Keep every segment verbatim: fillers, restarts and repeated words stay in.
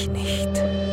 ich nicht.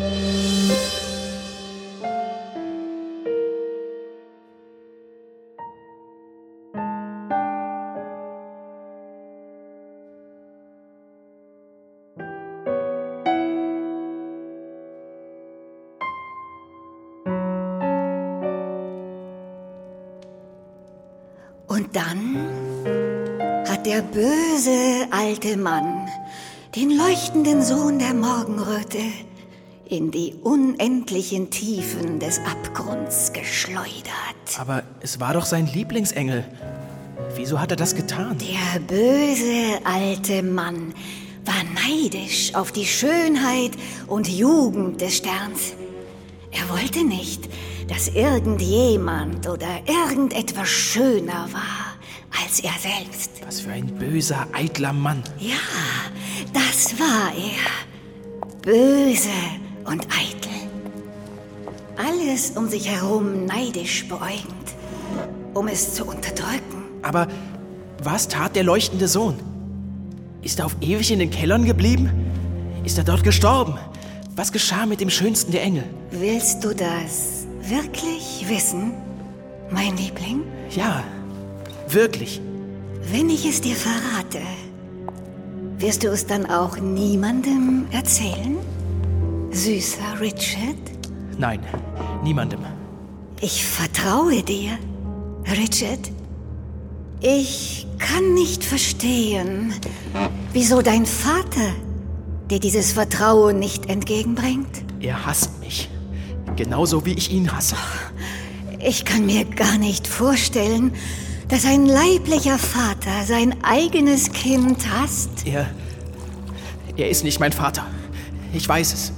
Und dann hat der böse alte Mann den leuchtenden Sohn der Morgenröte in die unendlichen Tiefen des Abgrunds geschleudert. Aber es war doch sein Lieblingsengel. Wieso hat er das getan? Der böse alte Mann war neidisch auf die Schönheit und Jugend des Sterns. Er wollte nicht, dass irgendjemand oder irgendetwas schöner war als er selbst. Was für ein böser, eitler Mann. Ja, das war er. Böse und eitel. Alles um sich herum neidisch beäugend, um es zu unterdrücken. Aber was tat der leuchtende Sohn? Ist er auf ewig in den Kellern geblieben? Ist er dort gestorben? Was geschah mit dem schönsten der Engel? Willst du das wirklich wissen, mein Liebling? Ja, wirklich. Wenn ich es dir verrate, wirst du es dann auch niemandem erzählen? Süßer Richard? Nein, niemandem. Ich vertraue dir, Richard. Ich kann nicht verstehen, wieso dein Vater dir dieses Vertrauen nicht entgegenbringt. Er hasst mich. Genauso wie ich ihn hasse. Ich kann mir gar nicht vorstellen, dass ein leiblicher Vater sein eigenes Kind hasst. Er... Er ist nicht mein Vater. Ich weiß es.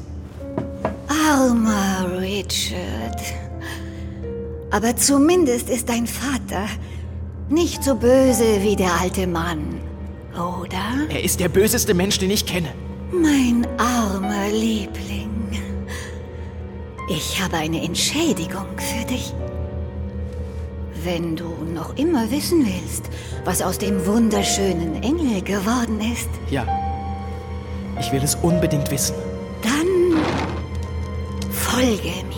Armer Richard. Aber zumindest ist dein Vater nicht so böse wie der alte Mann, oder? Er ist der böseste Mensch, den ich kenne. Mein armer Liebling. Ich habe eine Entschädigung für dich. Wenn du noch immer wissen willst, was aus dem wunderschönen Engel geworden ist. Ja, ich will es unbedingt wissen. Dann folge mir.